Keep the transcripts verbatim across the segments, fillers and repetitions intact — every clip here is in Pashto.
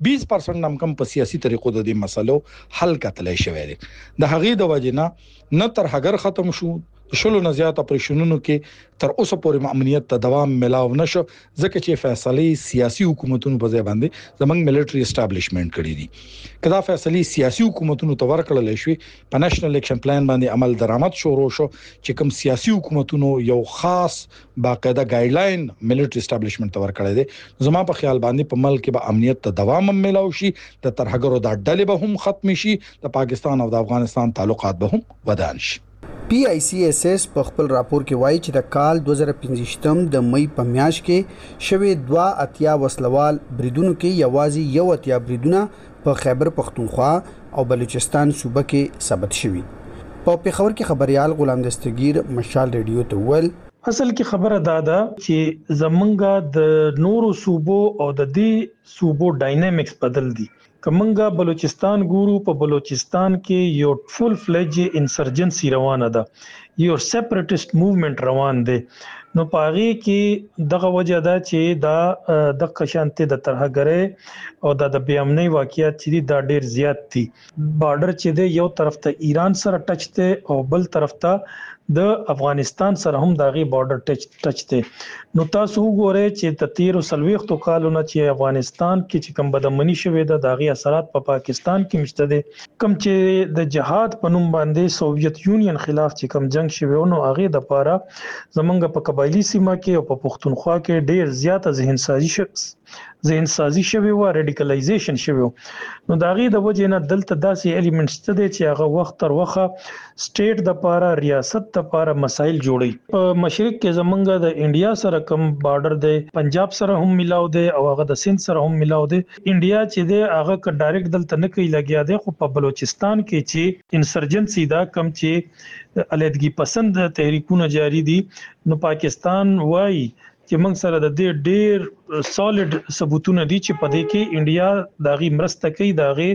بیس پرسنټ هم کم په سیاسي طریقو د دې مسلو حل کتلای شوی دی. د هغې د وجې نه نه تر هغه ختم شو شلو نه زیات اپریشنونو کې تر اوسه پورې امنیت ته دوام ملاو نشو ځکه چې فیصله سیاسي حکومتونو په ځای باندې زمنګ ملټری اسټابلیشمنت کړی دي. کدا فیصله سیاسي حکومتونو ته ورکړل شي په نېشنل الیکشن پلان باندې عمل درآمد شروع شو چې کوم سیاسي حکومتونو یو خاص باقاعده ګایډلاین ملټری اسټابلیشمنت ته ورکړی دي. زما په خیال باندې په ملک کې به امنیت ته دوام ملاو شي، د ترهګرو د ډلې به هم ختم شي، د پاکستان او د افغانستان تعلقات به هم ودان شي. پی آی سی ایس ایس په خپل راپور کې وایي چې د کال دوه زره پنځه د مئی په میاشت کې شوې دوه اتیا وسلوال بریدونو کې یوازې یو اتیا بریدونه په خیبر پختونخوا او بلوچستان صوبه کې ثبت شوي. په پیښور کې خبريال غلام دستگیر مشال ریډیو ته ول اصل کې خبره دا ده چې زمونږه د نورو صوبو او د دې صوبو ډاینامیکس بدل دي. کمنګا بلوچستان ګورو، په بلوچستان کې یو فل فلیج انسرجنسی روانه ده، یو سیپریټیست موومېنټ روان دی. نو پاغي کې دغه وجه ده چې دا د قشانته د ترهګرۍ او د بې امنۍ واقعیت چې دا ډیر زیات دي. بارډر چې دی یو طرف ته ایران سره ټچ دی او بل طرف ته د افغانستان سره هم داغي بارډر ټچ ټچ دی. نو تاسو وګورئ چې د تیر سلويختو کالونو چې افغانستان کې چې کوم بدمنی شوې ده داغي اثرات په پا پاکستان کې مشته دي. کوم چې د جهاد په نوم باندې سوویت یونین خلاف چې کوم جنگ شوی نو هغه د پاره زمونږ په قبایلی سیمه کې او په پښتونخوا کې ډیر زیاته ذهن سازي شخص ذهن سازي شوی و، ریډیکلایزیشن شوی. نو داغي د وجه نه دلته داسې الیمنټس ته دي چې هغه وخت تر وخه سټیټ د پاره ریاست د پاره مسایل جوړي. په مشرق کې زمونږ د انډیا سره کوم بارډر دی، پنجاب سره هم ملاو دی او هغه د سند سره هم ملاو دی. انډیا چې دی هغه ک ډایرکټ دلته نه کوي لګیا دی، خو په بلوچستان کې چې انسرجنسی دا کم چې علیحدګي پسند تحریکونه جاری دي. نو پاکستان وایي چې موږ سره د دې ډېر سالډ ثبوتونه دي چې په دې کې انډیا داغي مرسته کوي، داغي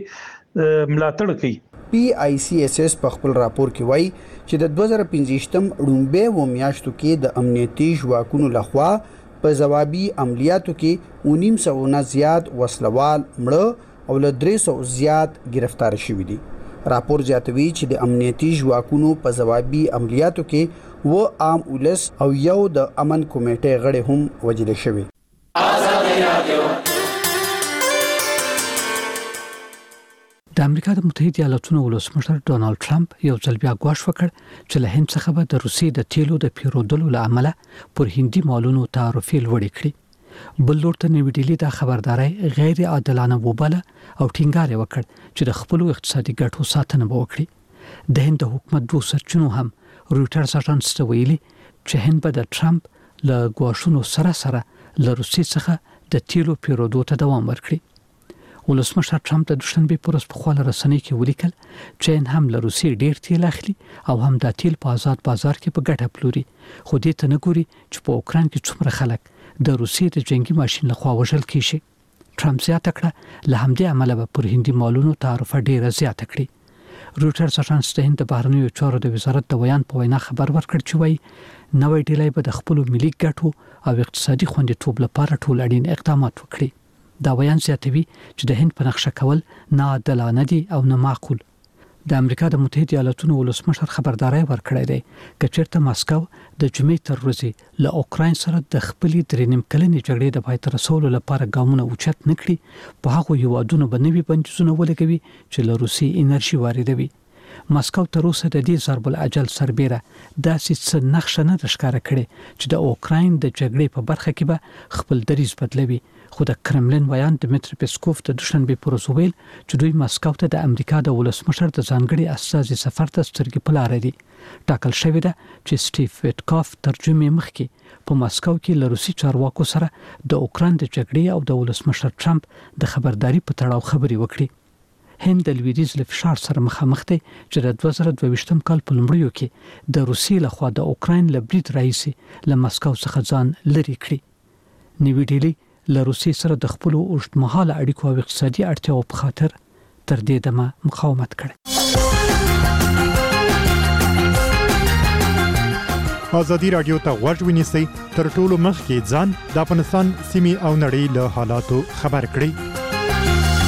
ملاتړ کوي. پی آی سی ایس ایس په خپل راپور کې وایي چې د دوه زره پنځه لومبه و میاشتو کې د امنیتي ځواکونو لخوا په ځوابي عملیاتو کې نیم سو نه زیات وسلوال مړه او له درې سو زیات گرفتار شوي دي. راپور زیاتوي چې د امنیتي ځواکونو په ځوابي عملیاتو کې و عام ولس او یو د امن کمیټې غړي هم وژل شوي. د امریکا د متحده ایالاتونو ولسمشر ډونالد ټرمپ یو ځل بیا غواړي وکړ چې له هند څخه به د روسي د تیلو د پیرودلو لامل پر هندي مالونو تعرفې لوړې کړي. بل لور ته نیو ډیلی د خبرداري غیر عادلانه وباله او ټینګار وکړ چې د خپل اقتصادي ګټو ساتنه وکړي. د هند حکومت دوه سرچینو هم رويټرز اژانس ته ویلي چې هند به د ټرمپ له غواړشونو سره سره له روسي څخه د تیلو پیرودو ته دوام ورکړي. ولسمشر ټرمپ د دوشنبه پر ورځ په خپل رسنۍ کې ولیکل چې هم له روسي ډیر تیل اخلي او هم د تیل په آزاد بازار کې په ګټه پلوري. خو دې ته نه ګوري چې په اوکران کې څومره خلک د روسي د جنگي ماشين لخوا وژل کیږي. ټرمپ زیاته کړه له همدې عمله به پر هندي مالونو تعرفه ډیره زیاته کړي. رويټرز اژانس د هند بهرنیو چارو د وزارت د ویان په وینا خبر ورکړ چې وایي نوې ډیلۍ به د خپل ملي ګټو او اقتصادي خوندیتوب لپاره ټول اړین اقدامات وکړي. دا ویان زیاتوي چې د هند په نقشه کول ناعادلانه دي او نه معقول. د امریکا د متحده ایالاتونو ولسمشر خبرداري ورکړی دی چې چیرته ماسکو د جمعې تر ورځې له اوکرين سره د خپلې درې نیم کلنې جګړې د پای ته رسولو لپاره ګامونه اوچت نکړي. په هغه یوادونو باندې بندیزونه ولګوي چې له روسي انرژي واردوي. ماسکو تر اوسه د دې ضرب العجل سربېره داسې څه نقشه نه ښکاره کړي چې د اوکرين د جګړې په برخه کې به خپل دریځ بدلوي. خو د کرملین ویان دمیتری پیسکوف د دوشنبه پر ورځ ویل چې دوی ماسکو ته د امریکا د ولسمشر د ځانګړي استازي سفر ته سترګې په لار دي. ټاکل شوی ده چې سټیف ویټکاف ترجمه مخکې په ماسکو کې له روسي چارواکو سره د اوکران د جګړې او د ولسمشر ټرمپ د خبرداري په تړاو خبري وکړي. هند د لویدیز له فشار سره مخامخ دی چې د دوه زره دوه کال په لومړیو کې د روسي لخوا د اوکرين له برید رئیسي له ماسکو څخه ځان لري کړی. نیو ډیلی له روسي سره د خپل اوږدمهاله اړیکو او اقتصادي اړتیاو په خاطر تر دې دمه مقاومت کړی. ازادي رادیو ته غوږ ونیسئ تر ټولو مخکې ځان د افغانستان سیمې او نړۍ له حالاتو خبر کړئ.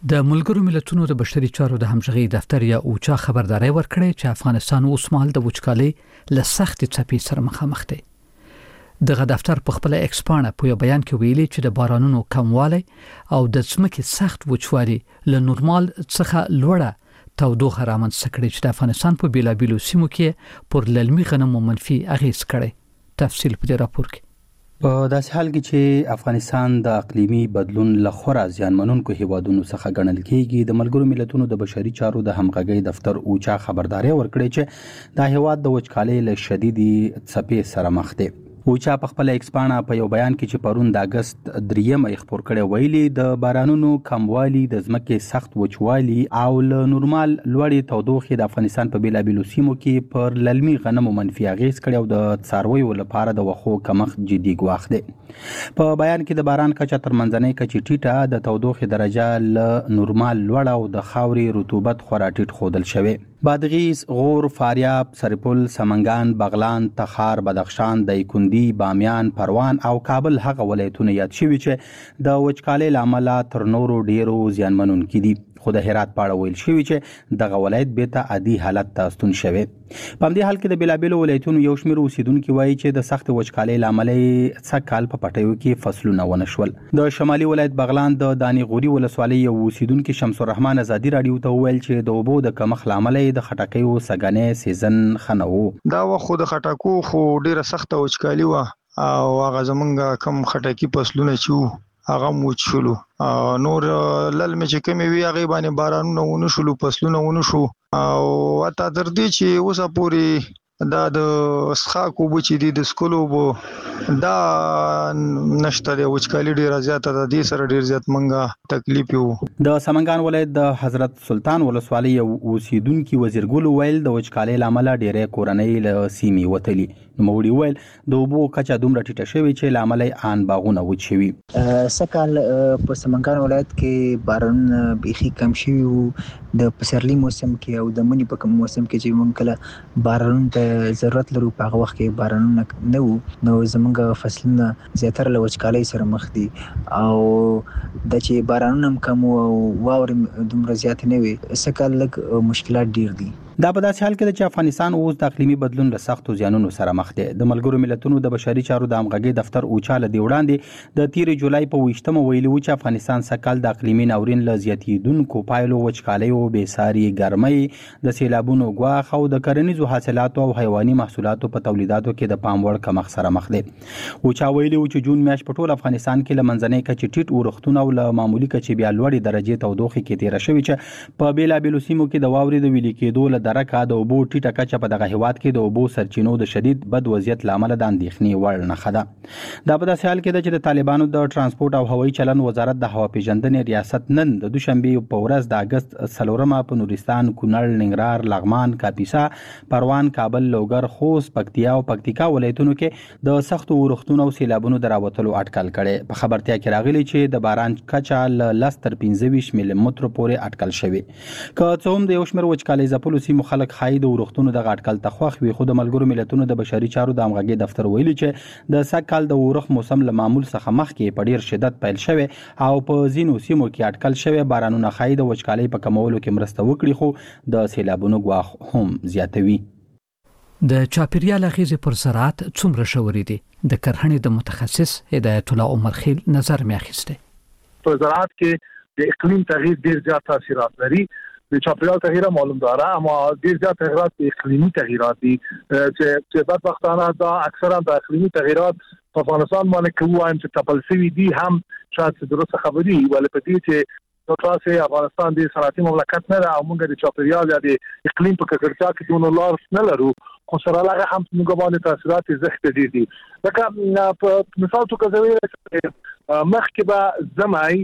د ملګرو ملتونو د بشري چارو د همغږي دفتر یا اوچا خبرداري ورکړې چې افغانستان اوس مهال د وچکالۍ له سختې څپې سره مخامخ دی. دغه دفتر په خپل ایکس پاڼه په یو بیان کې ویلي چې د بارانونو کموالی او د ځمکې سخت وچوالي له نورمال څخه لوړه تودوخه رامنځته کړې چې د افغانستان په بیلابیلو سیمو کې پر للمي غنمو منفي اغیز کړي. تفصیل په دې راپور کې. په داسې حال کې چې افغانستان د اقلیمي بدلون له خورا زیانمنونکو هیوادونو څخه ګڼل کېږي، د ملګرو ملتونو د بشري چارو د همغږۍ دفتر اوچا خبرداري ورکړې چې دا هیواد د وچکالۍ له شدیدې څپې سره مخ دی. اوچا په خپل ایکس پاڼه په یو بیان کې چې پرون د اگست درېیمه خپور کړی ویلي د بارانونو کموالی، د ځمکې سخت وچوالي او له نورمال لوړې تودوخې د افغانستان په بیلابیلو سیمو کې پر للمي غنمو منفي اغیز کړی او د څارویو لپاره د وښو کمښت جدي ګواښ دی. په بیان کې د باران کچه تر منځنۍ کچې ټیټه، د تودوخې درجه له نورمال لوړه او د خاورې رطوبت خورا ټیټ ښودل شوی. بادغیس، غور، فاریاب، سرپل، سمنګان، بغلان، تخار، بدخشان، دایکندي، بامیان، پروان او کابل هغه ولایتونه یاد شوي چې د وچکالۍ له امله تر نورو ډیرو زیانمنونکي دي. خو د هرات په اړه ویل شوي چې دغه ولایت بیرته عادي حالت ته ستون شوی. په همدې حال کې د بیلابیلو ولایتونو یو شمېر اوسیدونکي وایي چې د سخت وچکالۍ له امله څه کال په پټیو کې فصلونه ونه شول. د شمالي ولایت بغلان د دانې غوري ولسوالۍ یو اوسیدونکي شمس الرحمن ازادي راډیو ته وویل چې د اوبو د کمښت له امله د خټکیو سګنې سیزن ښه نه و. دا وخت خو د خټکو خو ډیره سخته وچکالي وه او هغه زمونږ کم خټکي فصلونه چې وو هغه موچ شلو. نور للمې چې کمې وي هغې باندې بارانونه ونه شلو، فصلونه ونه شو او حتی تر دې چې اوسه پورې دا د څښاک اوبه چې دي د څښلو اوبه دا نشته دی. وچکالي ډېره زیاته ده، دې سره ډېر زیات موږ تکلیف یو. د سمنګان ولایت د حضرت سلطان ولسوالۍ یو اوسیدونکي وزیرګل ویل د وچکالۍ له امله ډېرې کورنۍ له سیمې وتلي. نوموړي ویل د اوبو کچه دومره ټیټه شوې چې له امله یې ان باغونه وچ شوي. سږکال په سمنګان ولایت کې بارانونه بیخي کم شوي وو. د پسرلي موسم کې او د مني په کوم موسم کې چې موږ کله بارانونو ته ضرورت لرو په هغه وخت کې بارانونه نه وو، نو زموږ فصلونه زیاتره له وچکالۍ سره مخ دي او د چې بارانونه هم کم او واورې دومره زیاتې نه وي، سږکال لږ مشکلات ډیر دي. دا په داسې حال کې ده چې افغانستان اوس د اقلیمي بدلون له سختو زیانونو سره مخ دی. د ملګرو ملتونو د بشري چارو د همغږۍ دفتر اوچا له دې وړاندې د تیرې جولای په ویشتمه ویلي و چې افغانستان سږکال د اقلیمي ناورین له زیاتېدونکو پایلو، وچکالیو، بېساري ګرمۍ، د سیلابونو ګواښ او د کرنیزو حاصلاتو او حیواني محصولاتو په تولیداتو کې د پام وړ کمښت سره مخ دی. اوچا ویلي و چې جون میاشت په ټول افغانستان کې له منځنۍ کچې ټیټ اورښتونه او له معمولي کچې بیا لوړې درجې تودوخې کې تېره شوې چې په بېلابېلو سیمو کې د واورې د ویلي کېدو له درکه د اوبو ټیټه کچه په دغه هیواد کې د اوبو سرچینو د شدید بد وضعیت له امله د اندېښنې وړ نښه ده. دا په داسې حال کې ده چې د طالبانو د ترانسپورټ او هوایي چلن وزارت د هوا پیژندنې ریاست نن د دوشنبې په ورځ د اګست څلورمه په نورستان، کونړ، ننګرهار، لغمان، کاپیسا، پروان، کابل، لوګر، خوست، پکتیا او پکتیکا ولایتونو کې د سختو اورښتونو او سیلابونو د راوتلو اټکل کړی. په خبرتیا کې راغلي چې د باران کچه له لس تر پنځه ویشت ملي مترو پورې اټکل شوی. که څه هم د یو شمېر وچکالۍ ځپلو سیمو خلک ښایي د اورښتونو دغه اټکل ته خوښ وي، خو د ملګرو ملتونو د بشري چارو د همغږۍ دفتر ویلي چې د سږ کال د اورښت موسم له معمول څخه مخکې په ډیر شدت پیل شوی او په ځینو سیمو کې اټکل شوی بارانونه ښایي د وچکالۍ په کمولو کې مرسته وکړي، خو د سیلابونو ګواښ هم زیاتوي. د چاپیریال اغیزې پر زراعت څومره ژورې دي؟ د کرهڼې د متخصص هدایت الله عمر خیل نظر مې اخیسته. په زراعت کې د اقلیم تغییر ډیر زیات تاثیرات لري. د چاپیریال تغییر معلوم داره، اما ډیر زیات تغیرات اقلیمی تغیرات دي چې چې بدبختانه دا اکثرا د اقلیمی تغیرات په افغانستان باندې کوم وایم چې تپل شوی دي هم شاید درسته خبري ولې په دې چې نو تاسو افغانستان د صنعتي مملکت نه او موږ د چاپیریال یا د اقلیم په ککړتیا کې دونه لار نه لرو، خو سره هغه هم موږ باندې تاثیرات زیات دي دي لکه په مثال تو کوي مخکې به زمای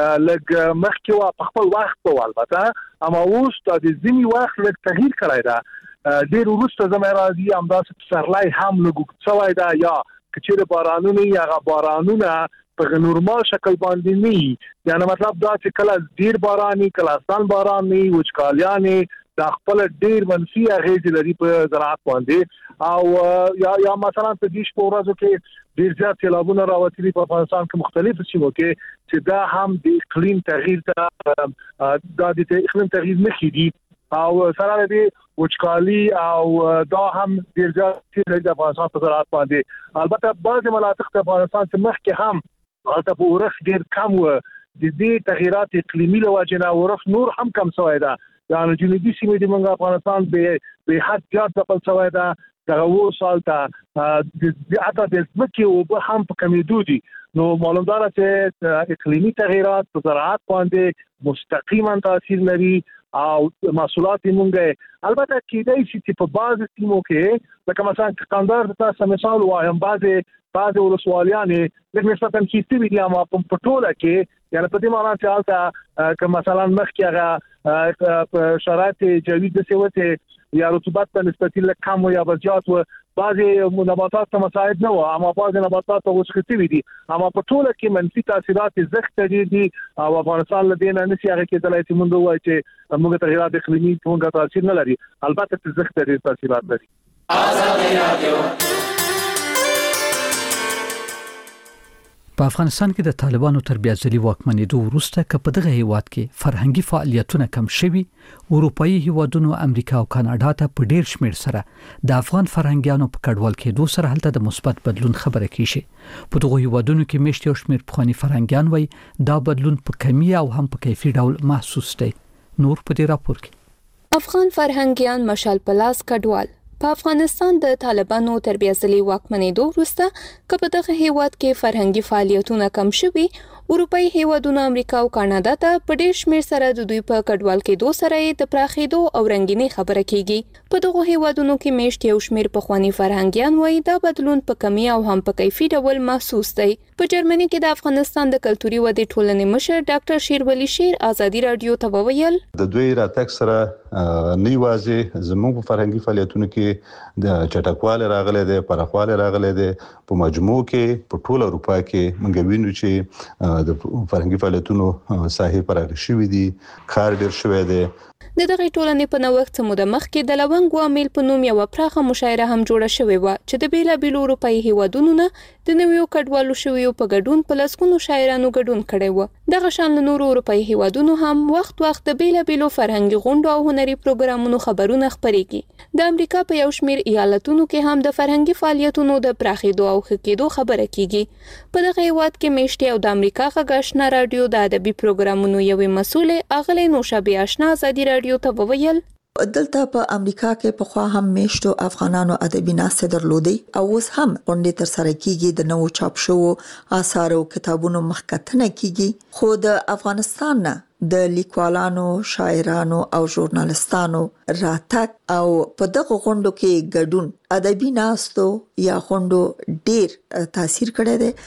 لږ مخکې وا په خپل وخت په البته اما اوس د ځینی وخت لږ تغییر کړی دا ډیر وروسته زمای راځي همداسې سرلای هم لږ څوای دا یا کچېره بارانونه یا غ بارانونه په نورمال شکل باندې نه، یعنی مطلب دا چې کله ډیر باراني کله ځان باراني وچکالیانې د خپل ډیر منفي اغیز لري په زراعت باندې او یا یا مثلا په دې شپه ورځو کې ډیر زیات سیلابونه راوتلي په افغانستان کې مختلف سیمو کې چې دا هم د اقلیم تغییر ته د اقلیم تغییر نه کیږي او سره دې وچکالي او دا هم ډیر زیات د افغانستان په زراعت باندې البته بعض مناطق د افغانستان چې مخکې هم هلته په ورخ ډیر کم و د دې تغیرات اقلیمي له وجې نه ورخ نور هم کم شوی ده یعنی جنوبي سیمې د منګ افغانستان به به حد زیات ځپل شوی ده دغه و سال ته د اته د ځمکې او به هم په کمیدو دي نو معلوم ده چې اقلیمي تغیرات په زراعت باندې مستقیما تاثیر لري او محصولات مونږه البته کېدای شي چې په بعض سیمو کې لکه مثلا کندهار تاسو مثال وایم بعض بعض ولسوالیانې د نسبتا کیسې وی دي اما په ټوله کې یعنی په دې معنی چې حالت که مثلا مخکې هغه شرایط جوی د سیوته یا رطوبت په نسبت له کم یا زیات و بعضی نباتات ته مساعد نه و اما بعضی نباتات ته وسختي وي دي اما په ټوله کې منفي تاثیرات زغت دي او افغانستان له دینه نشي هغه کې دلای چې مونږ وایي چې موږ تغیرات اقلیمي څنګه تاثیر نه لري البته زغت دي تاثیرات لري. آزادي رادیو په افغانستان کې د طالبانو تر بیا ځلي واکمنېدو وروسته که په دغه هیواد کې فرهنګي فعالیتونه کم شوي اروپאי هیوادونو امریکا او کاناډا ته په ډیر شمیر سره د افغان فرهنګیانو په کډوال کېدو سره هلته د مثبت بدلون خبره کیږي په دغه هیوادونو کې مشت یو شمیر پخوانی فرهنګیان وای دا بدلون په کمی او هم په کیفي ډول محسوس دی. نور په دې راپور کې افغان فرهنګیان مشال پلاس کډوال په افغانستان د طالبانو تر بیا ځلي واکمنېدو وروسته که په دغه هیواد کې فرهنګي فعالیتونه کم شوي اروپאי هیوادونو امریکا او کاناډا ته په ډیر شمیر سره د دوی په کډوال کېدو سره د پراخېدو او رنګینی خبره کیږي. په دغه هیوادونو کې مشت یو شمیر پخوانی فرهنګیان وایي دا بدلون په کمی او هم په کیفي ډول محسوس دی. په جرمني کې د افغانستان د کلتوري ودې ټولنې مشر ډاکټر شیرولی شیر آزادي رادیو ته وویل د دوی راتګ سره نه یوازې زموږ په فرهنګي فعالیتونو کې د چټکواله راغله ده پرخواله راغله ده په مجموع کې په ټول اروپا کې موږ وینو چې د فرهنګي فعالیتونو ساحې پراخ شوې دي کار ډیر شوی دی. د دغه ټولنې په نوښت سموده مخکې د لونګ عامل په نوم یو پراخه مشاعره هم جوړه شوې و چې د بیلابیلو اروپאי هیوادونو نه د نویو کډوالو شویو په ګډون په لسګونو شاعرانو ګډون کړی و. دغه شان له نورو اروپאי هیوادونو هم وخت وخت د بیلابیلو فرهنګي غونډو او هنري پروګرامونو خبرونه خپرېږي. د امریکا په یو شمیر ایالتونو کې هم د فرهنګي فعالیتونو د پراخېدو او ښه کېدو خبره کیږي. په دغه هیواد کې مشتي او د امریکا غږ آشنا رادیو د ادبي پروګرامونو یوې مسؤلې اغلې نوشابه آشنا آزادي رادیو ته وویل دلته په امریکا کې په خوا هم میشتو افغانانو ادبي ناسته درلودي او اوس هم غونډې تر سره کیږي د نوو چاپ شوو آثار او کتابونو مخکتنه کیږي خو د افغانستان نه د لیکوالانو شاعرانو او ژورنالستانو راتګ او په دغه غونډو کې ګډون ادبي ناستو یا غونډو ډیر تاثیر کړی دی.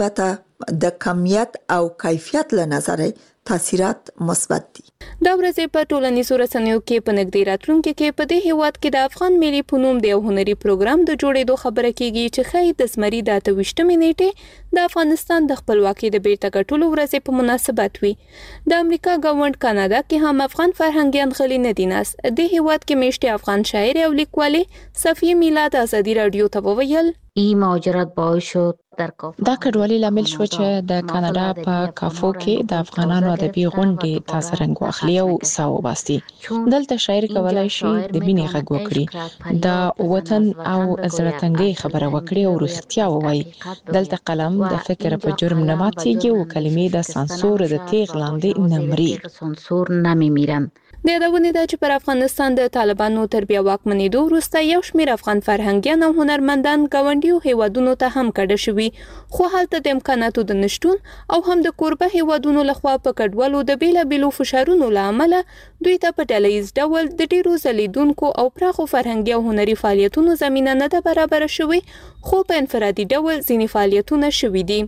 البته د کمیت او کیفیت له نظره تاثیرات مثبت دي. دا ورځې په ټولنیزو رسنیو کې په نږدې راتلونکي کې په دې هیواد کې د افغان ملي په نوم د یو هنري پروګرام د جوړېدو خبره کیږي چې ښایي د زمري د اته ویشتمې نیټې د افغانستان د خپلواکۍ د بیرته ګټلو ورځې په مناسبت وي. د امریکا ګاونډ کاناډا کې هم افغان فرهنګیان غلي نه دي ناست. د هیواد کې مشتي افغان شاعر او لیکوالې صفیه میلاد آزادي رادیو ته وویل این مهاجرت باعث شد دا کډوالي لامل شو چې د کاناډا په کافو کې د افغانانو ادبي غونډې تاسو رنګ واخلي او ساو باسي. دلته شاعر کولای شي د مینې غږ وکړي د وطن او زړه خبره وکړي او رښتیا ووایي. دلته قلم د فکر په جرم نه ماتيږي او کلمې د سانسور د تیغ لاندې نه مري. سانسور نمیمیرن. د یادونه ده چې پر افغانستان د طالبانو تر بیا واکمنېدو وروسته یو شمېر افغان فرهنګیان او هنرمندان ګاونډیو هیوادونو ته هم کډه شوي خو هلته د امکاناتو د نشتون او هم د کوربه هیوادونو لخوا په کډوالو د بیلابیلو فشارونو له امله دوی ته په ډله ییز ډول د ډیرو ځلیدونکو او پراخو فرهنګي او هنري فعالیتونو زمینه نه ده برابره شوې خو په انفرادي ډول ځینې فعالیتونه شوي دي.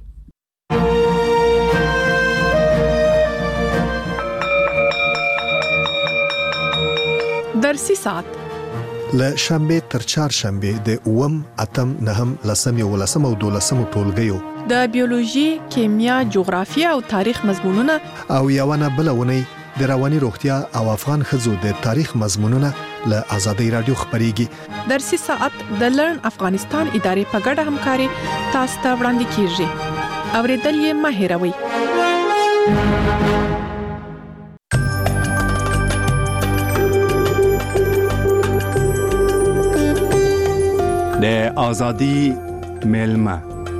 درسي ساعت له شنبه تر چهارشنبه د اووم اتم نهم لسم یو لسم او دولسم ټولګیو د بیولوژي، کیمیا، جغرافیه او تاریخ مضمونونه او یوونه بلونه د رواني روغتیا او افغان ښځو د تاریخ مضمونونه له آزادۍ رادیو خبريږي. درسي ساعت د لرن افغانستان ادارې په ګډه همکاري تاسو ته وړاندې کیږي. اوریدل یې مه هېروئ. د آزادی ملما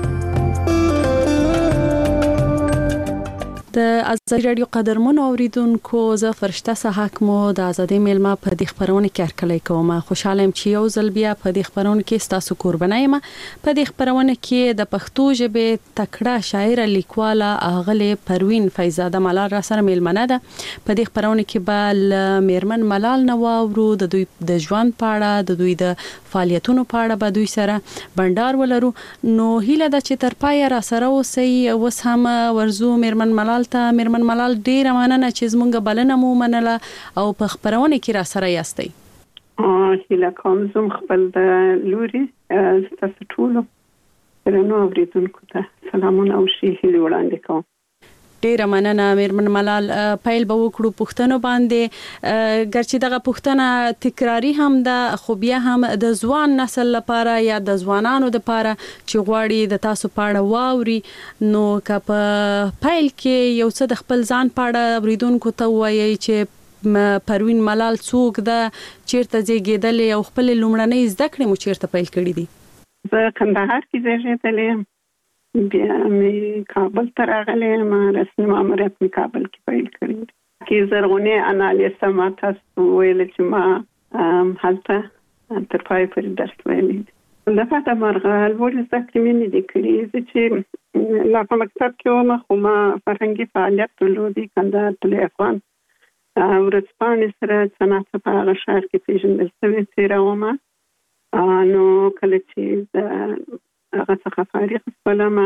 د ازادي رادیو قدرمن اوریدونکو زه فرشته صحاک مو د ازادي ملما په دې خبرونه کې هرکلی کوم. خوشاله يم چې یو ځل بیا په دې خبرونه کې تاسو قربانای یم. په دې خبرونه کې د پښتو ژبې تکړه شاعر لیکواله اغله پروین فیضزاده ملال را سره ملمنه ده. په دې خبرونه کې به میرمن ملال نواورو د دوی د ژوند پاړه د دوی د فعالیتونو پاړه به دوی سره بندر ولرو. نو هیله ده چې تر پای را سره اوسئ. اوس هم ورزو میرمن ملال ته میرمن ملال ډیره مننه چې زمونږ بلنه مو منله او په خبرونه کې را سره یاستئ. هیله کوم زم خپل د لوري تاسو ټول درنو اوریدونکو ته سلامونه او شي هیله وړاندې کوم. ډیره مننه میرمن ملال. پایل به وکړو پښتنو باندې ګرچې دغه پښتنه تکراری هم ده خو بیا هم د ځوان نسل لپاره یا د ځوانانو لپاره چې غواړي د تاسو پاړه واوري نو که په پایل کې یو څه د خپل ځان پاړه اوریدونکو ته وایي چې پروین ملال څوک ده چیرته زیږیدلې او خپل لومړنۍ زده کړې مو چیرته پیل کړې دي؟ زه کندهار کې زیږیدلې یم. بیا مې کابل ته راغلې ما رسمي ماموریت مې کابل کې پیل کړی. کې زرغونې انالیسه ما تاسو ویل چې ما هلته تر پای پورې درس ویلی. د فاته مرغه لوړ زده کړې مې نه دي کړې. زه چې لا په مکتب کې وم خو ما فرهنګي فعالیت درلودی. کندهار طلوع افغان ورځپاڼې سره صنعت په هغه ښار کې پېژندل شوې تېره ومه. نو کله چې د هغه څخه فارغ شولم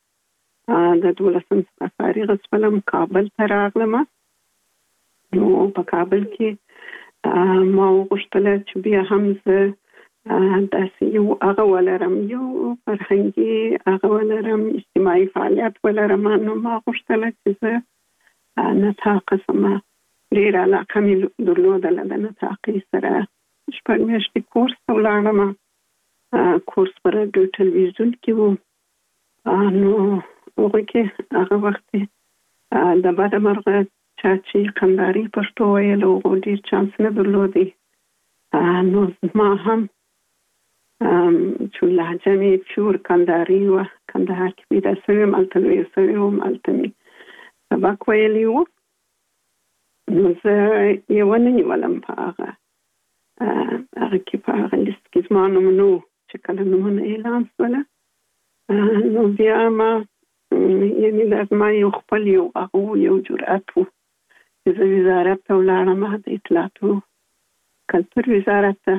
د دولسم څخه فارغ شولم کابل ته راغلم. نو په کابل کې ما وغوښتل چې بیا هم زه داسې یو هغه ولرم یو فرهنګي هغه ولرم اجتماعي فعالیت ولرم. نو ما غوښتل چې زه نطاقه شم. ډېره علاقه مې درلودله د نطاقي سره. شپږ میاشتې کورس ته ولاړم. کورس پر رادیو ټلویزیون کې وو. نو هغه کې هغه وخت د بده مرغه چا چې کندهاري پښتو ویل او ډېر چانس نه درلودی. نو ما هم چې لهجه مې پیور کندهاري وه. کندهار کې پیدا شوې یم هلته لویه شوې وم هلته مې سبق ویلی وو. نو زه یې ونه نیولم په هغه هغه کې په هغه لیست کې زما نوم نه و چې کله نومونه اعلان شوله. نو بیا ما یعنې دا زما یو خپل یو هغه یو جرأت و چې زه وزارت ته ولاړم د اطلاعاتو کلتور وزارت ته.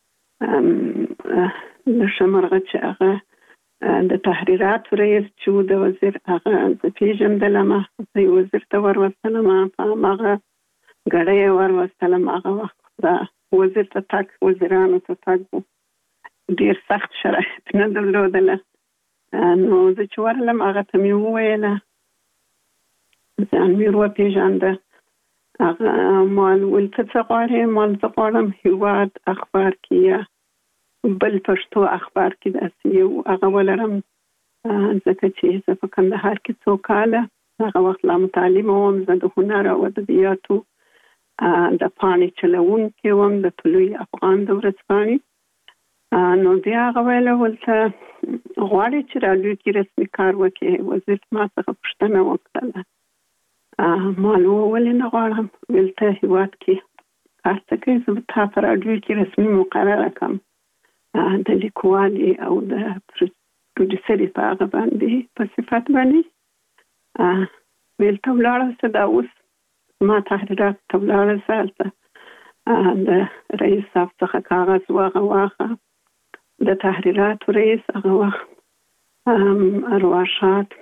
د شمرغه چې هغه د تحریراتو رئیس چې و د وزیر هغه زه پېژندلم. زه یې وزیر ته وروستلم په هماغه ګړی یې وروستلم. هغه وخت د وزیر ته تګ وزیرانو ته تګ و ډېر سخت شرایط نه درلودله. نو زه چې ورغلم هغه ته مې وویله ځان مې وپېژانده. هغه ما ویل ته څه غواړې؟ ما زه غواړم هېواد اخبار کې یا بل پښتو اخبار کې داسې یو هغه ولرم ځکه چې زه په کندهار کې څو کاله هغه وخت لا متعلمه وم. زه د هنر او ادبیاتو د پاڼې چلوونکې وم د طلوع افغان د ورځپاڼې. نو بیا هغه ویله ولته غواړې چې رادیو کې رسمي کار وکړې؟ وزیر ما څخه پوښتنه وکړله. ما ولې نه غواړم؟ ویل ته هېواد کې کار څه کوې؟ زه تا په رادیو کې رسمي مقرره کړم د لیکوالې او د پروډیوسرې په هغه باندې په صفت باندې. ویل ته ولاړه شه دا اوس ما تحریرات ته ولاړه شه هلته د رئیس صاحب څخه کاغذ واغه واخه. د تحریراتو رئیس هغه وخت ارواښاد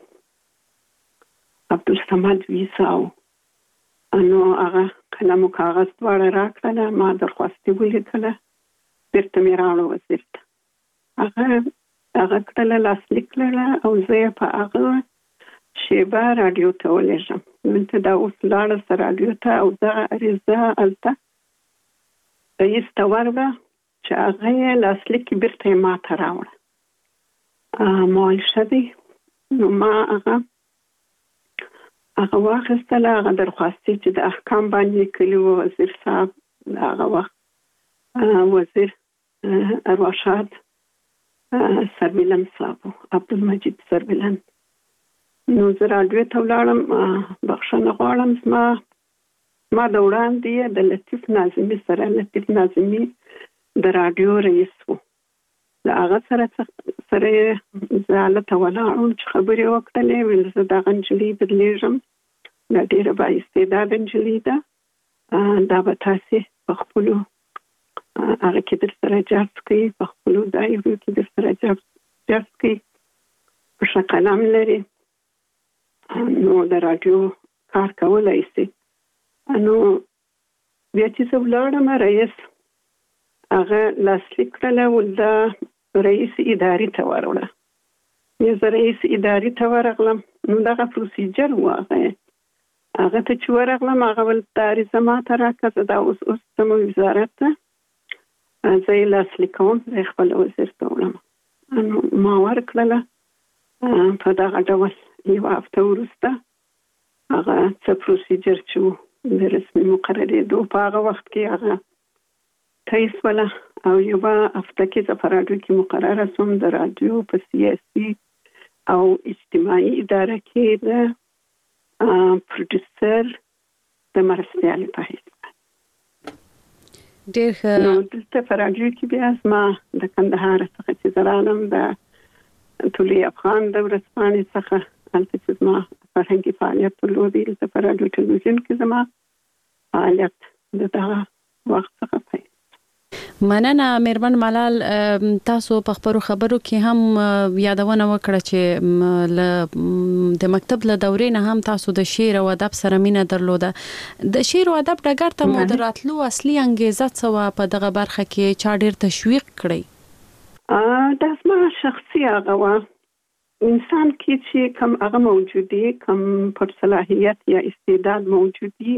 عبدالصمد ویساو. نو هغه قلم او کاغذ دواړه راکړله. ما درخواستي ولیکله بیرته مې راوړه وزیر ته. هغه هغه کړله لاسلیک کړله او زه یې په هغه شیبه رادیو ته ولېږم. دلته دا اوس لاړه سره رادیو ته او دغه عریضه هلته رئیس ته ورغله چې هغه یې لاسلیک بیرته یې ما ته راوړه. ما ویل ښه دی. نو ما هغه هغه واخیستله، هغه درخواستي چې د احکام باندې کلي و وزیر صاحب د هغه وخت وزیر ارواښاد سربیلن صاحب عبدالمجید سربیلن. نو زه رادیو ته ولاړم. بخښنه غواړم، زما ما د وړاندې د لطیف ناظمي سره لطیف ناظمي د رادیو رئیس و، د هغه سره سره زه هلته ولاړم چې خبرې وکړلې. ویل زه دغه نجلۍ درلېږم، دا ډېره بااستعداده نجلۍ ده، دا به تاسې په خپلو هغه کې در سره جذب کوي، په خپلو دایرو کې در سره جذب کوي، په ښه قلم لري، نو د رادیو کار کولی شي. نو بیا چې زه ولاړم، رئیس هغه لاسلیک کړله، دا رئیس ادارې ته ورغله. بیا زه رئیس ادارې ته ورغلم. نو دغه پروسیجر و، هغه هغه ته چې ورغلم، هغه ویل دا عریضه ما ته راکړه، زه دا اوس اوس ځم وزارت ته، زه یې لاسلیک کوم، زه یې خپل وزیر ته وړم. نو ما ورکړله. په دغه ډول یو هفته وروسته هغه څه پروسیجر چې و د رسمي مقررېدو په هغه وخت کې هغه طی شوله، او یوه هفته کې زه په راډیو کې مقرره شوم، د راډیو په سیاسي او اجتماعي اداره کې د پروډوسر د مرستیالې په حیث. ډېر ښه. نو دلته په راډیو کې بیا زما د کندهار څخه چې زه رالم، د طلوع افغان د ورځپاڼې څخه هلته چې زما فرهنګي فعالیت درلودی، دلته په راډیو ټلویزیون کې زما فعالیت د دغه وخت څخه پیل. مننه میرمن ملال. تاسو په خبرو خبرو کې هم یادونه وکړه چې د مکتب له دورې نه هم تاسو د شعر او ادب سره مینه درلوده. د شعر او ادب ډګر ته مو د راتلو اصلي انګیزه څه وه؟ په دغه برخه کې چا ډېر تشویق کړی؟ دا زما شخصي هغه وه، انسان کې چې کم هغه موجودي، کم پر صلاحیت یا استعداد موجودي،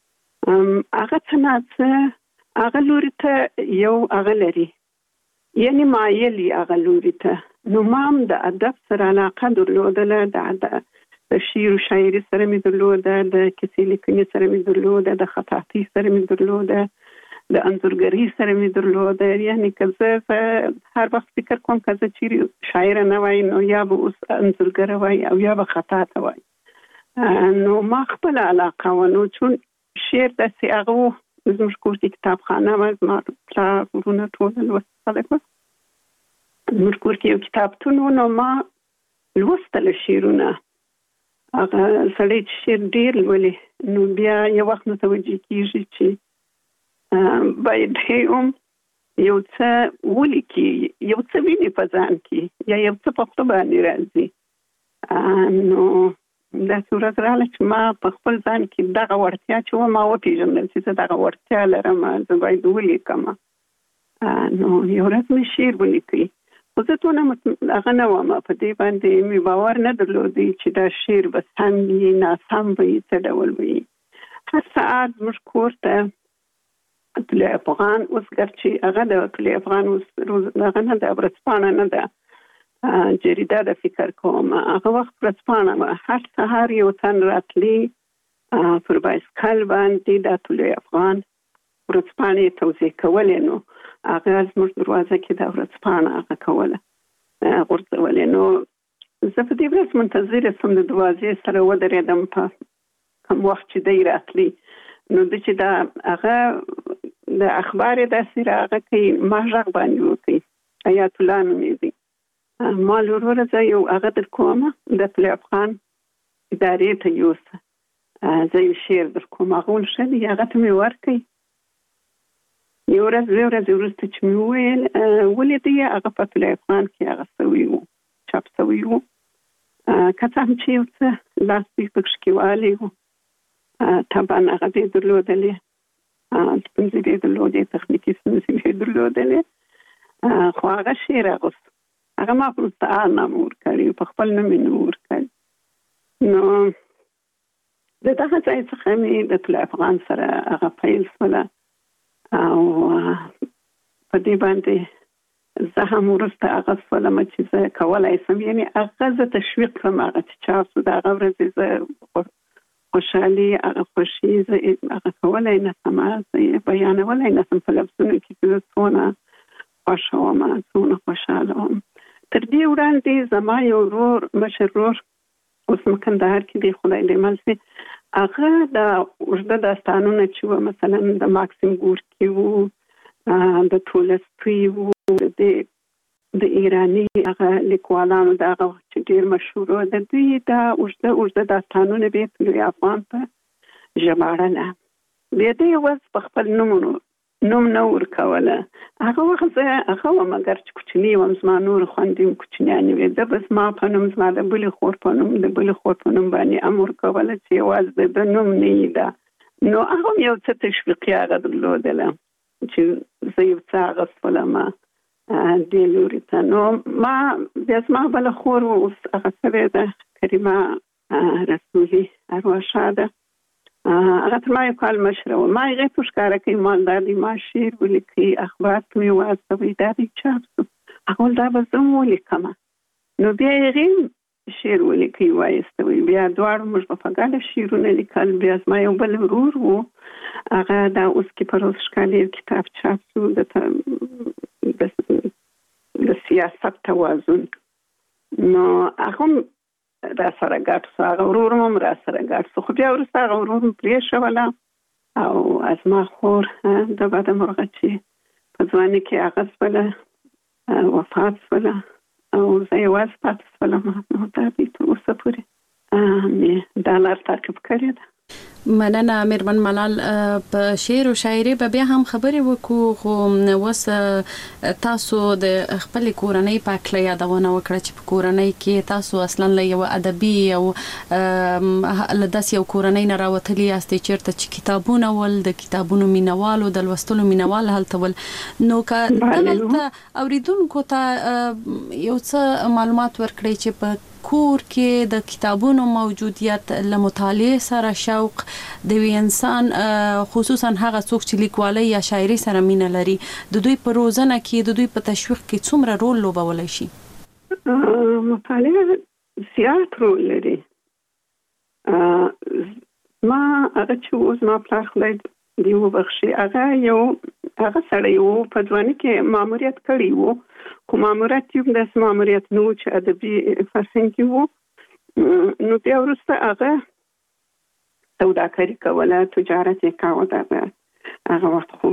هغه څه نه څه هغه لوري ته یو هغه لري، یعنی مایل یې هغه لوري ته. نو ما هم د ادب سره علاقه درلودله، د شعر و شاعري سره مې درلوده، د کیسې لیکنې سره مې درلوده، د خطاطۍ سره مې درلوده، د انځورګرۍ سره مې درلوده. یعنی که زه هر وخت فکر کوم که زه چیرې شاعره نه وای، نو یا به اوس انځورګره وای او یا به خطاطه وای. نو ما خپله علاقه وه. نو چون شعر داسې هغه و، زموږ کور کې کتابخانه وه، زما پلار ورونه ټول لوست خلک وه، زموږ کور کې یو کتابتون و. نو ما لوستله شعرونه. هغه سړی چې شعر ډېر لولي، نو بیا یو وخت متوجه کېږي چې باید هم یو څه ولیکي، یو څه ویني په ځان کې، یا یو څه په خپل باندې راځي. نو داسې ورځ راغله چې ما په خپل ځان کې دغه وړتیا چې وه ما وپېژندل چې زه دغه وړتیا لرم، زه باید ولیکم. نو یو ورځ مې شعر ولیکئ، خو زه دونه هغه نه وم، په دې باندې مې باور نه درلودی چې دا شعر به سم وي ناسم وي څه ډول وي. هر ساعت زموږ کور ته طلوع افغان، اوس ګرچې هغه د طلوع افغان اوس هغه نه ده، ورځپاڼه نه ده، جریده ده فکر کوم، هغه وخت ورځپاڼه وه. هر سهار یو تن راتلی پر بایسکل باندې د طلوع افغان ورځپاڼې توزیع کولې. نو هغه زموږ دروازه کې د ورځپاڼه هغه کوله غورځولې. نو زه په دې ورځ منتظره شوم، د دروازې سره ودرېدم په کوم وخت چې دی راتلی. نو د چې دا هغه د اخبار داسې راغه کوي، ما غږ باندې وکړي، حیات الله نومېږي. ما وروره زه یو هغه در کومه د طلوع افغان ادارې ته یوسه، زه یو شعر در کوم. هغه ویل ښه دی، هغه ته مې ورکړئ. یو ورځ دوې ورځې وروسته چې مې وویل ولیدی، هغه په طلوع افغان کې هغه سوی و، چاپ سوی و. که څه هم چې یو څه لاس دوی پکښې کې والی و، طبعا هغه دې درلودلې، ستونزې دې درلودې، تخنیکي ستونزې دې درلودلې، خو هغه شعر اغوست. هغه ما په مستعار نامه ورکړی، په خپل نوم یې نه ورکړی. نو د دغه ځای څخه مې د طلوع افغان سره هغه پیل شوله او په دې باندې زه هم وروسته هغه شولم چې زه کولی شم یعنې هغه زه تشویق کړم هغه چې چاپ شو د هغه ورځې زه خوشحالي هغه خوښي زه هغه کولی نه شم زه یې بیانولی نه شم په لفظونو کې چې زه څونه خوښه وم څونه خوشحاله وم. تر دې وړاندې زما یو ورور مشر ورور اوس مکندهار کې دی خدای دې مل شي هغه د اوږده داستانونه چې وو مثلا د ماکسیم ګورکي وو د تولستوی وو د د ایراني هغه لیکوالانو د هغه چې ډېر مشهور وو د دوی د اوږده اوږده داستانونه به طلوع افغان په ژباړله بیا دې اوس په خپل نومونو نوم نه ورکوله هغه وخت زه هغه وم مګر چې کوچني وم زما نور خویندې هم کوچنیانې وې ده به زما په نوم زما د بلې خور په نوم د بلې خور په نوم باندې هم ورکوله چې یوازې د نوم نه یې ده نو هغه هم یو څه تشویقي هغه درلودله چې زه یو څه اغوستلم دې لوري ته نو ما بیا زما بله خور اوس هغه شوې ده کریمه رسولي ارواښاده هغه تر ما یو کال مشره وه ما هغې ته ښکاره کوي ما دا دی ما شعر ولیکئ اخبار ته مې واستوئ دا دی چاپ شو هغه ویل دا به زه هم ولیکمه نو بیا هغې شعر ولیکئ وایستوئ بیا دواړو موږ به په ګډه شعرونه لیکل بیا زما یو بل ورور و هغه دا اوس کې په روز ښکالي یو کتاب چاپ شو د سیاست توازن نو هغه هم را سره ګډ شو هغه ورور هم را سره ګډ شو خو بیا وروسته هغه ورور م پرېښوله او زما خور د بده مرغه چې په ځواني کې هغه شوله وفات شوله او زه یوازې پاتې شولم نو دا دی تر اوسه پورې مې دا لار تعقیب کړې ده. مننه میرمن ملال په شعر او شاعري به بیا هم خبرې وکړو خو وس تاسو د خپل کورنۍ په اړه یادونه وکړه چې په کورنۍ کې تاسو اصلا له یو ادبي او له داس یو کورنۍ نه راوتلی یاستئ چیرته چې کتابونه ول د کتابونو مینوالو د لوستلو مینوال هلته ول نو که دلته اوریدونکو ته یو څه معلومات ورکړئ چې په کور کې د کتابونو موجودیت له مطالعه سره شوق د وی انسان خصوصا هغه څوک چې لیکوالۍ یا شاعري سره مینه لري د دوی په روزنه کې د دوی په تشویق کې څومره رول لوبولی شي؟ مطالعه زیات رول لري. ما هغه چې اوس ما پلار خدای دې وبخښي هغه یو هغه سړی و په ځواني کې ماموریت کړی و خو ماموریت یو داسې ماموریت نه و چې ادبي فرهنګ کې و نو بیا وروسته هغه سوداګري کوله تجارت یې کاوه دغه هغه وخت خو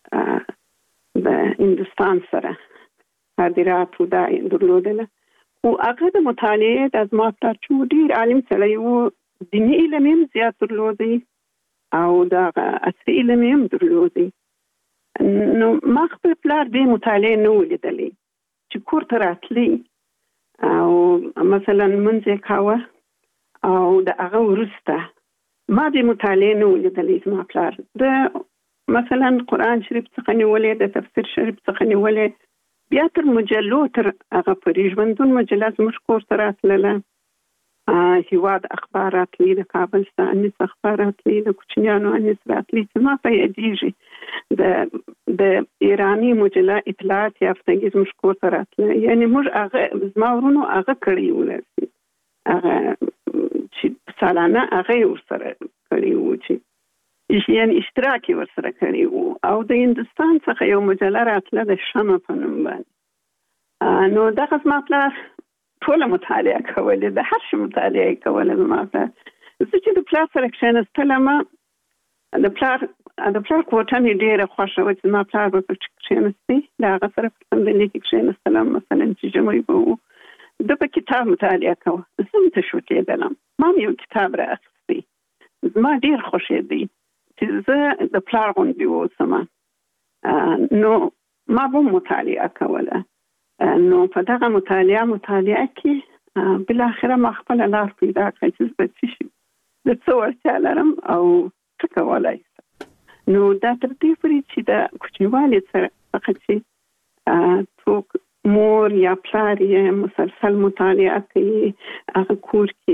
د هندوستان سره صادرات دا درلودله او هغه د مطالعې د زما پلار چې ډېر عالم سړی و دیني علم یې زیات درلودی او دغه عصري علم یې درلودی نو ما خپل پلار دې مطالعې نه ولیدلې چې کور ته راتلی او مثلا منځ یې کاوه او د هغه وروسته ما دې مطالعې نه ولیدلې زما پلار د مثلا قرآن شریف څخه نیولې د تفسیر شریف څخه نیولې بیا تر مجلو تر هغه پورې ژوندون مجله زموږ کور ته راتلله هیواد اخبار راتلی د کابل څخه انیس اخبار راتلی د کوچنیانو انیس راتلی چې ما په یادېږي د د ایرانی مجله اطلاعات یافتګي زموږ کور ته راتله یعنې موږ هغه زما ورونو هغه کړي ولرسي هغه چې سالانه هغه یې ورسره کړي وو چې یعنې اشتراک یې ورسره کړي وو او د هندوستان څخه یو مجله راتله د شمع په نوم باندې نو دغه زما پلار ټوله مطالعه کولې د هر شي مطالعه کولې زما پلار زه چې د پلار سره کښېنستلم د پلار د پلار کوټه مې ډېره خوښه وه چې زما پلار به پکې کښېنستی د هغه سره په صندلۍ کې کښېنستلم مثلا چې ژمی به و ده په کتاب مطالعه کوه زه هم تشویقېدلم ما هم یو کتاب رااخیستی زما ډېر خوښېدی چې زه د پلار غوندې واوسم نو ما به مطالعه کوله نو په دغه مطالعه مطالعه کې بالاخره ما خپله لار پیدا کړه چې زه به څه شي د څه وړتیا لرم او څه کولی شم نو دا تر دې پورې چې د کوچنیوالي څخه چې څوک مور یا پلار یې مسلسل مطالعه کوي هغه کور کې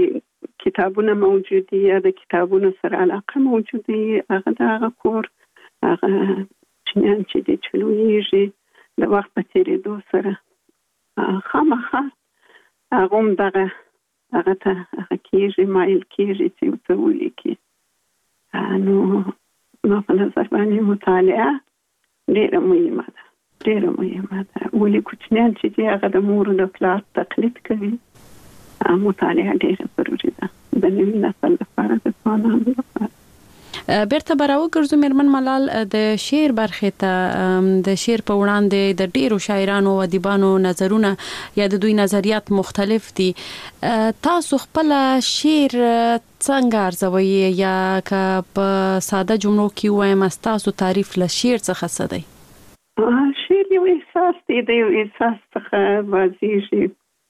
کتابونه موجود دي یا د کتابونو سره علاقه موجود دي هغه د هغه کور هغه چنان چې د چلوېږي د وخت په تیریدو سره خامخا هغه هم دغه هغه ته هغه کېږي مایل کېږي چې یو څه ولیکي. نو نو په نظر باندې مطالعه ډېره مهمه ده ډېره مهمه ده. ولې کوچنیان چې دي هغه د مور د پلار تقلید کوي، مطالعه ډېره ضروري ده د نوي نسل لپاره د ځوانانو لپاره. بیرته براو ګرځو میرمن ملال د شعر برخې ته د شعر په وړاندې د ډیرو شاعرانو او ادیبانو نظرونه یا د دوی نظریات مختلف دي. تاسو خپل شعر څنګه ارزوي یا که په ساده جملو کې وایم تاسو تعریف له شعر څخه څه دی؟ شعر یو احساس دی د یو احساس څخه واضحېږي.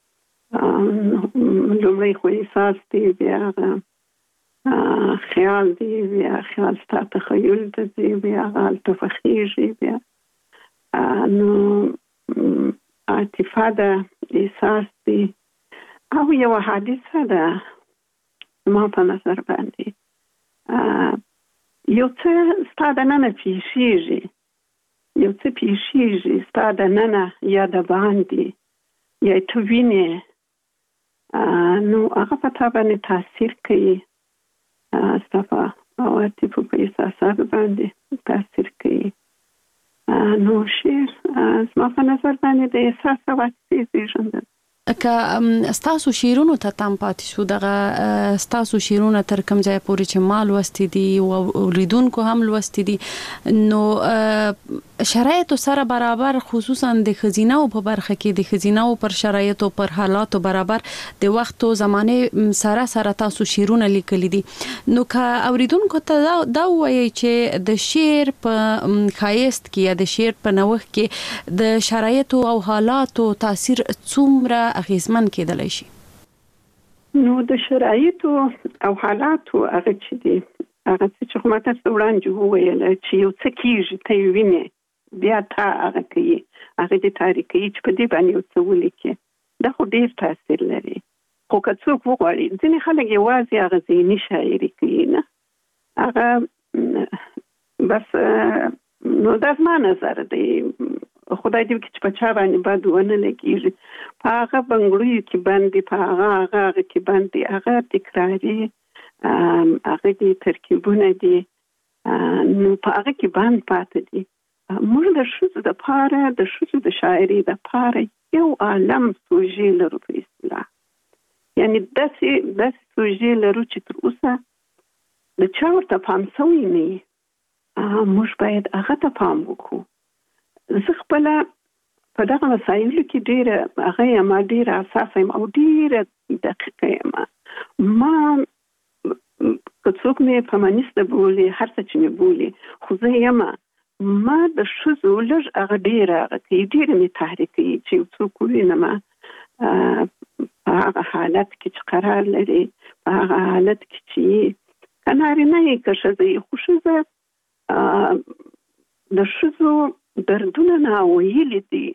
لومړی خو احساس دی، بیا خیال دی، بیا خیال ستا تخیل دی، بیا هلته فخیږي، بیا نو عاطفه ده، احساس دی او یو حادثه ده ما په نظر باندې یو څه ستا دننه پیښیږي یو څه پیښیږي ستا دننه یا د باندې یا ته وینې نو هغه په تا باندې تاثیر کوي، ستا په عواطفو په احساساتو باندې تاثیر کوي. نو شعر زما په نظر باندې د احساس او عاطفې زېږنده. که ستاسو شعرونو ته تم پاتې شو، دغه ستاسو شعرونه تر کوم ځای پورې چې ما لوستي دي او اوریدونکو هم لوستي دي، نو شرایطو سره برابر، خصوصا د ښځینه او په برخه کې د ښځینه او پر شرایطو پر حالاتو برابر د وخت او زمانه سره سره تاسو شعرونه لیکلي دي. نو که اوریدونکو ته دا وایي چې د شعر په ښایست کې یا د شعر په نوښت کې د شرایطو او حالاتو تاثیر څومره اغیزمن کېدلی شي؟ نو د شرایطو او حالاتو هغه چې دي هغه چې خو ما تاسو وړاندې وویل چې یو څه کېږي ته یې وینې بیا تا هغه کوي هغه دې تاریخ کوي چې په دې باندې یو څه ولیکي. دا خو ډېر تاثیر لري. خو که څوک وغواړي ځینې خلک یوازې هغه ذهني شاعري کوي نه هغه بس نو دا زما نظر دی. خدای دې وکړي چې په چا باندې بد ونه لګېږي. په هغه بنګړیو کې بند دي، په هغه هغه هغه کې بند دي، هغه تکراري هغه دي ترکیبونه دي، نو په هغه کې بند پاتې دي. موږ د ښځو دپاره د ښځو د شاعري دپاره یو عالم سوژې لرو په اصطلاح، یعنې داسې داسې سوژې لرو چې تر اوسه د چا ورته پام سوی نه وي. موږ باید هغه ته پام وکړو. زه خپله په دغه مسایلو کې ډېره هغه یم ډېره حساسه یم او ډېره دقیقه یم. ما که څوک مې فمینیسته بولي هر څه چې مې بولي خو زه یم ما د ښځو لږ هغه ډېره هغه کوي ډېره مې تحریک کوي چې یو څوک ووینم په هغه حالت کې چې قرار لري، په هغه حالت کې چې که نارینه یې که ښځه یې خو ښځه د ښځو دردونه ناویلي دي،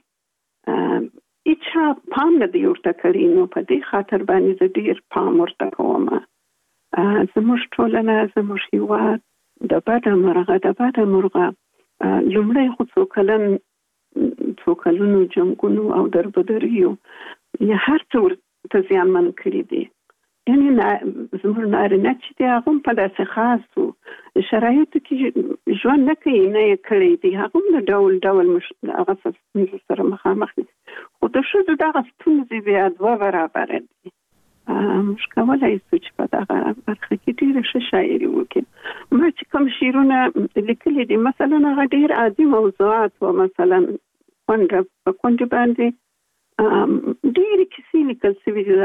هیچا پام نه دی ورته کړی. نو په دې خاطر باندې زه ډېر پام ورته کوم. زموږ ټولنه زموږ هېواد د بده مرغه د بده مرغه لومړی خو څو کلن څو کلونو جنګونو او دربدریو یا هر څه ورته زیانمن کړي دي. یعنې زموږ نارینه چې دی هغه هم په داسې خاصو شرایطو کې ژوند نه کوي، نه یې کړی دی، هغه هم د ډول ډول هغه ستونزو سره مخامخ دي. خو د ښځو دغه ستونزې بیا دوه برابره دي. موږ کولی شو چې په دغه برخه کې ډېره ښه شاعري وکړو. ما چې کوم شعرونه لیکلي دي مثلا هغه ډېر عادي موضوعات وو، مثلا کونډه په کونډې باندې ډېرې کیسې لیکل شوي دي،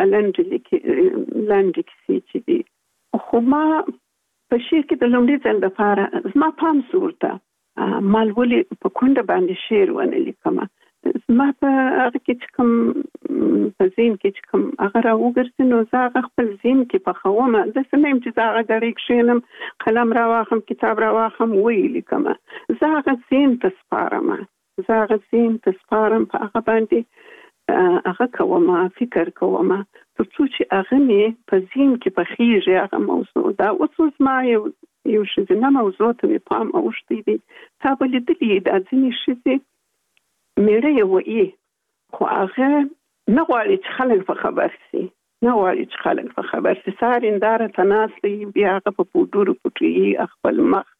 لنډې کیسې چې دي. خو ما په شعر کې د لومړي ځل دپاره زما پام سو ورته ما ولې په کونډه باندې شعر ونه لیکم. زما په هغه کې چې کوم په ذهن کې چې کوم هغه راوګرځي نو زه هغه خپل ذهن کې پخوم. داسې نه یم چې زه هغه ګړۍ کښېنم قلم راواخلم کتاب راواخلم ویې لیکم. زه هغه ذهن ته سپارم زه هغه ذهن ته سپارم په هغه باندې هغه کوم فکر کوم ترڅو چې هغه مې په ذهن کې پخېږي هغه موضوع دا اوس ما یو یو شذنه موضوع ته پام اوشتي دي تا بل دې د ځینې شذې مېړه یو وی خو هغه نه غواړي چې خلک په خبر سي نه غواړي چې خلک په خبر سي سارندار تناسي بیا هغه په پودور پټي خپل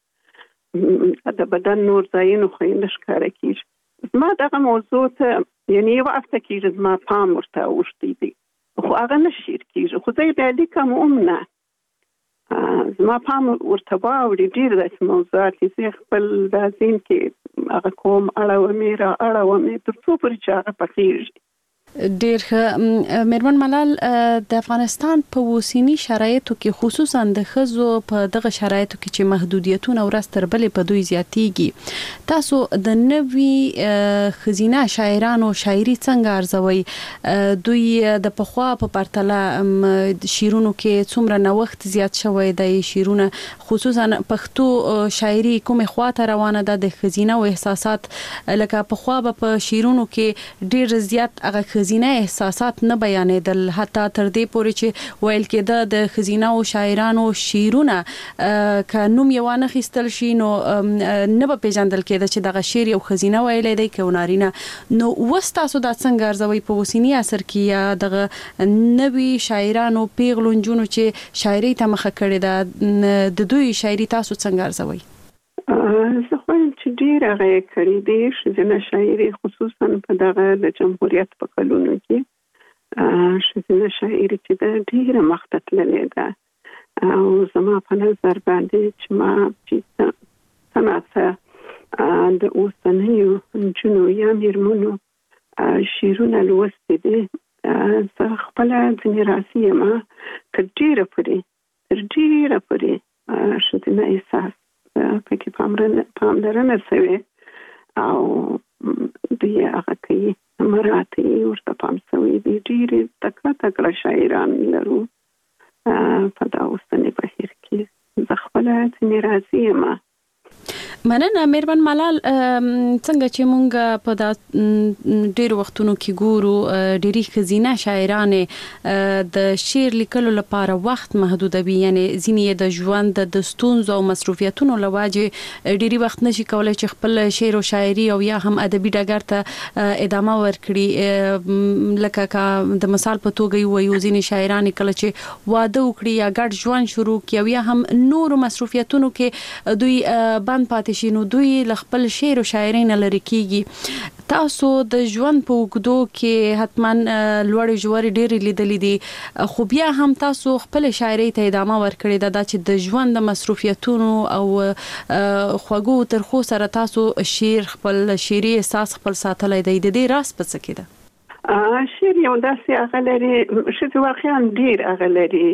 مخ د بدن نور ځایونو خو نه ښکاره کیږي ما دغه موضوع ته یعنی یو وخت کې زما پام ورته اوشتي دي خو هغه نشیر کیږي خو زه به لیکم اومنه زما پام ورته واوړي ډیر د موضوعات چې خپل د ذهن کې هغه کوم اړه و مې را اړه و مې تر څو پورې چې هغه پخېږي ډیر مېرمن ملال د افغانستان په اوسنی شرایطو کې خصوصا د خزو په دغه شرایطو کې چې محدودیتونه ورځ تر بلې په دوی زیاتېږي تاسو د نوي خزینه شاعرانو شاعري څنګه ارزوي دوی د پخوا په پرتله شیرونو کې څومره نوښت زیات شوی دی شیرونه خصوصا پښتو شاعري کومه خواته روانه ده د خزینه او احساسات لکه پخوا په شیرونو کې ډیر زیات هغه خزینه احساسات نه بیانېدل حتی تر دې پورې چې ویل کېده د خزینه او شاعرانو شیرونه ک نوم یو نه خستل شي نو نه به پیژندل کېده چې دغه شعر یو خزینه ویلې دی ک ونارینه نو وستاسو د څنګه ارزوي په وسینی اثر کې یا دغه نوي شاعرانو پیغلونجونو چې شاعري ته مخه کړې ده د دوی شاعري تاسو څنګه ارزوي زه خو چې ډیر هغه کړی دی شذنه شاعري خصوصا په دغه د جمهوریت په کلونو کې شذنه شاعري چې د ډیره مخته تللې ده او زما په نظر باندې چې ما چې سمعته د اوسنیو نجونو یا میرمنو شعرونه لوستي دي زه خپله ځینې راسي یم تر ډیره پورې تر ډیره پورې شذنه احساس پکې پاملرنه شوې او دوی هغه کوي مراتي ورته پام شوې دي ډېرې تکړه تکړه شاعران لرو په دا اوسني بهیر کې زه خپله ځینې راضي یم مننه مېرمن ملال څنګه چې مونږ په دا ډېر وختونو کې ګورو ډېری خزینه شاعرانې د شعر لیکلو لپاره وخت محدودوي یعنی ځینې د ژوند د ستونزو او مصروفیتونو لواجه ډېری وخت نشي کولای چې خپل شعر او شاعري او یا هم ادبي ډګر ته ادامه ورکړي لکه د مثال په توګه یو ځینې شاعران کله چې واده وکړي یا ګډ ژوند شروع کړي یا هم نور مصروفیتونو کې دوی بند پاتې شي نو دوی ل خپل شعر او شاعري نه لري کیږي تاسو د ژوند په وګدو کې حتما لوړ ژور ډېر لیدلې دي خو بیا هم تاسو خپل شاعري ته ادامه ورکړې ده چې د ژوند د مصروفیتونو او خوږو ترخو سره تاسو شعر خپل شعري احساس خپل ساتلای دی د دې راز په څه کې ده شعر یو داسې هغه لري چې واقعا ډېر هغه لري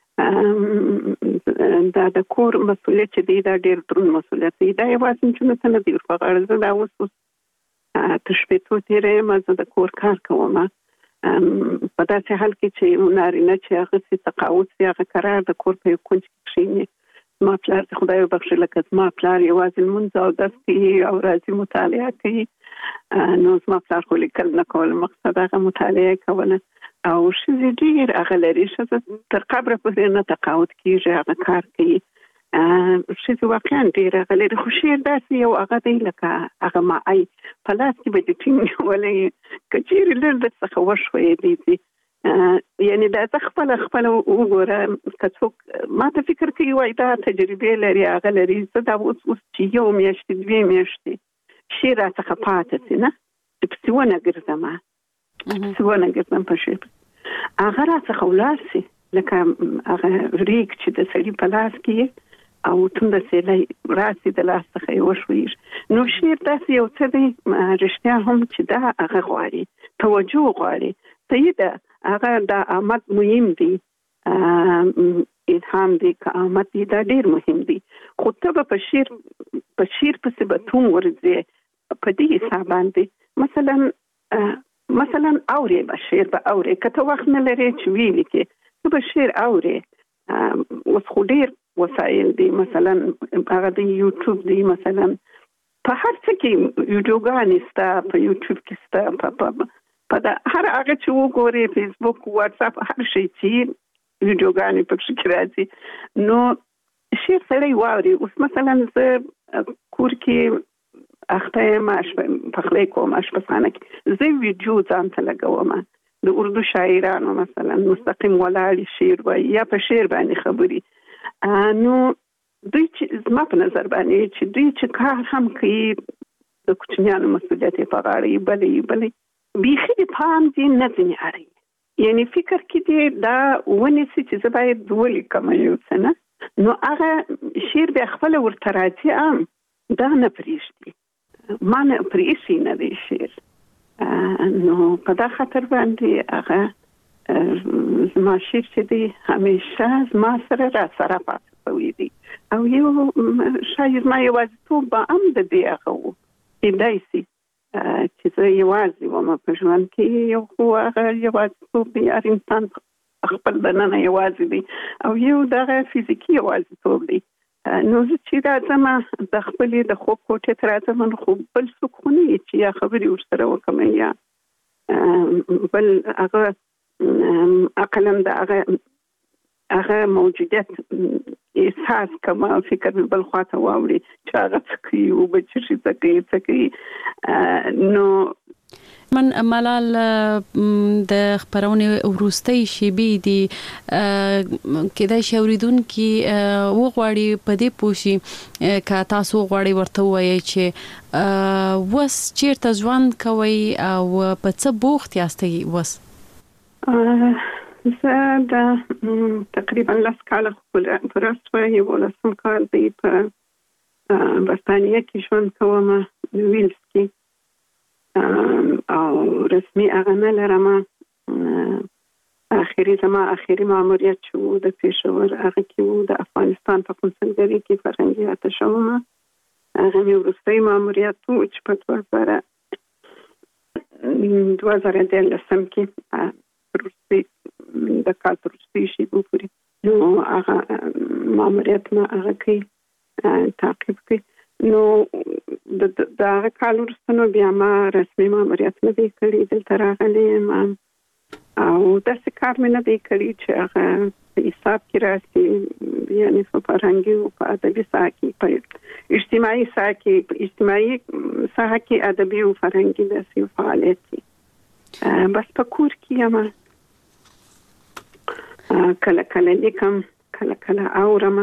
دا د کور مسؤلیت چې دی دا ډېر دروند مسؤلیت دی دا یوازې چې نه دی په غاړه زه دا اوس تر شپېتو تېرې یم زه د کور کار کوم په داسې حال کې چې نارینه چې هغه سي تقاعد سي هغه قرار د کور په یو کونج کې کښېني زما پلار د خدای وبخښي لکه زما پلار یوازې لمونځ او درس کوي او راځي مطالعه کوي نو زما پلار خو لیکل نه کول مقصد هغه مطالعه کوله او ښځې ډېر هغه لري ښځه تر قبره پورې نه تقاعد کېږي هغه کار کوي ښځې واقعا ډېر هغه لري خو شعر داسې یو هغه دی لکه هغه معی په لاس کې به دې ټینګ نیولی که چېرې لږ در څخه وښویېدی دي یعنې دا ته خپله خپله وګوره که څوک ما ته فکر کوي وایي دا تجربې لري هغه لري زه دا اوس اوس چې یو میاشتې دوې میاشتې شعر راڅخه پاته سي نه چې پسې ونه ګرځم پسې ونه ګرځم په شعر هغه راڅخه ولاړ سي لکه هغه ریګ چې د سړي په لاس کې او تونده سیلی راسي د لاس څخه یې وشویږي نو شعر داسې یو څه دی رښتیا هم چې دا هغه غواړي توجه غواړي صحیح ده هغه دا آمد مهم دی الهام دی که آمد دی دا ډېر مهم دی خو ته به په شعر په شعر پسې به توم ورځې په دې حساب باندې مثلا مثلا اورې به شعر به اورې که ته وخت نه لرې چې ویې لیکې ته به شعر اورې اوس خو ډېر وسایل دي مثلا هغه د یوټیوب دی مثلا په هر څه کې ویډیوګانې سته په یوټیوب کې سته په په دا هر هغه چې وګوري فیسبوک واتس اپ هر شي چې ویډیوګانې پکې راځي نو شیر سره واوري. اوس مثلا زه کور کې اخته ماش په خلې کوم ماش په خانه کې زه ویډیو ځان ته لګوم د اردو شاعرانو مثلا مستقیم ولاړ شعر وای یا په شعر باندې خبري نو دوی چې زما په نظر باندې چې دوی چې کار هم کوي د کوچنیانو مسؤلیت په غاړه یې بلې بلې بیخي د پام دي نه دي اړي یعنی فکر کې دی دا ونی چې زه باید ولي کوم یو څه نه نو هغه شعر به خپل ورته راځي ام دا نه پریشتي ما نه پریشي نه دی شعر نو په دا خاطر باندې هغه زما شعر چې دی همیشه زما سره را سره پاتې وي دي او یو شاعر ما یوازې به ام د دی هغه و دایسي چې زه یوازې وم په ژوند کې یو خو هغه یوازې دی هر انسان خپل دننه یوازې دی او یو دغه فزیکي یوازې دی نو زه چې راځم د خپلې د خوب کوټې ته راځم نو خو بل څوک خو نه وي چې یا خبرې ورسره وکړم یا بل هغه عقلا د هغه هغه موجودیت احساس کما فکر بل خواته واوري چې هغه څه کوي او بچی څه کوي څه کوي نو من ملال د خبرونه وروستۍ شیبې دي کله چې اوریدونکو وغواړي په دې پوښي کا تاسو غواړي ورته وایي چې وس چیرته ژوند کوي او په څه بوخت یاستئ وس زه دا تقریبا لاس کاله خپل پرسته یو لسم کال دی په برتانیه کې ژوند کوم ویلز کې او رسمي هغه نه لرم اخیری زما اخیری ماموریت شو د پېښور هغه کې وو د افغانستان په کنسولګری کې فرهنګي اتشومه هغه مې وروستي ماموریت وو چې په دوه زره دولسم کې وروستي د کال وروستي شي وګوري نو هغه ماموریت ما هغه کې تعقیب کوي نو د دا کال وروسته بیا ما رسمي ماموریت نه دی کړی دلته راغلی ما او داسې کار مې نه دی کړی چې هغه په حساب کې راسي یعنی په فرهنګي او په ادبي ساحه کې په اجتماعي ساحه کې په اجتماعي ساحه کې ادبي او فرهنګي داسې فعالیت دي بس په کور کې یم کله کله لیکم کله کله اورم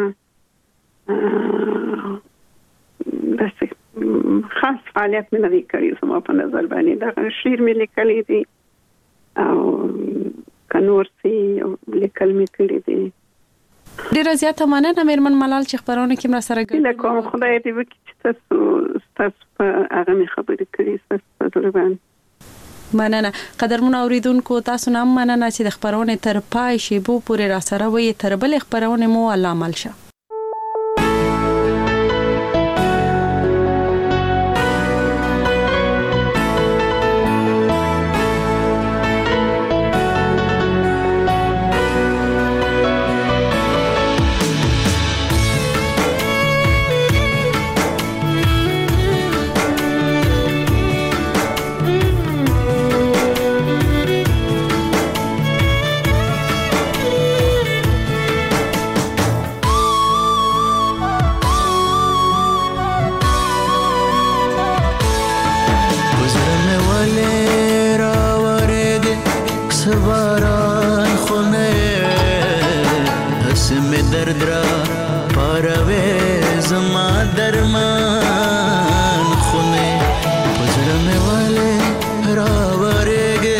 داسې خاص فعالیت مې نه دی کړی زما په نظر باندې دا شعر مې لیکلی دی او کنور سي لیکل مې کړی دی ډیره زیاته مننه مېرمن ملال چې خبرونه کې مرا سره ګټه کوم خدای دې وکړي چې تاسو تاسو په هغه مې خبرې کړې تاسو په ډول مننه قدرمن اوریدونکو تاسو نام مننه چې د خبرونه تر پای شی بو پورې را سره وي تر بل خبرونه مو الله عمل شه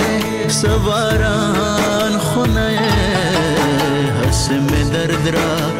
سواران خونه حس میں درد را